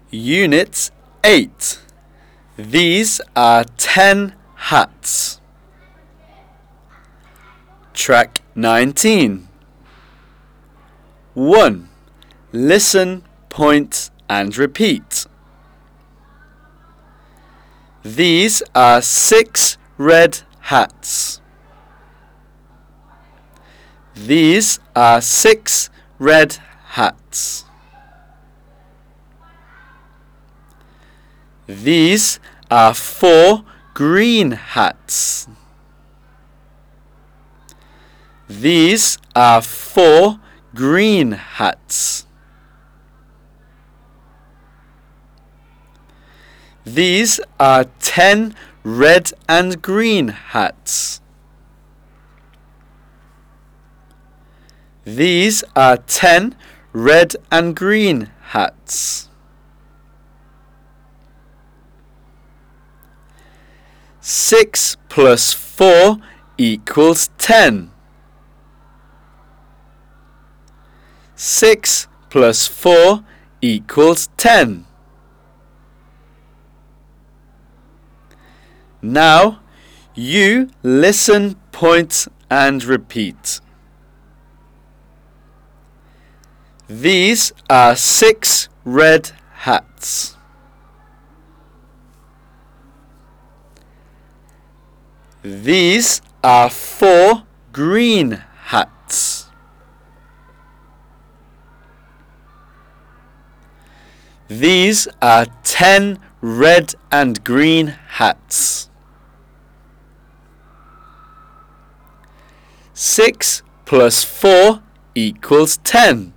Unit 8. These are 10 hats. Track 19. 1. Listen, point and repeat. These are 6 red hats. These are 6 red hats. These are 4 green hats. These are 4 green hats. These are 10 red and green hats. These are 10 red and green hats. 6 plus 4 equals 10. 6 plus 4 equals 10. Now, you listen, point and repeat. These are 6 red hats. These are 4 green hats. These are 10 red and green hats. 6 plus 4 equals 10.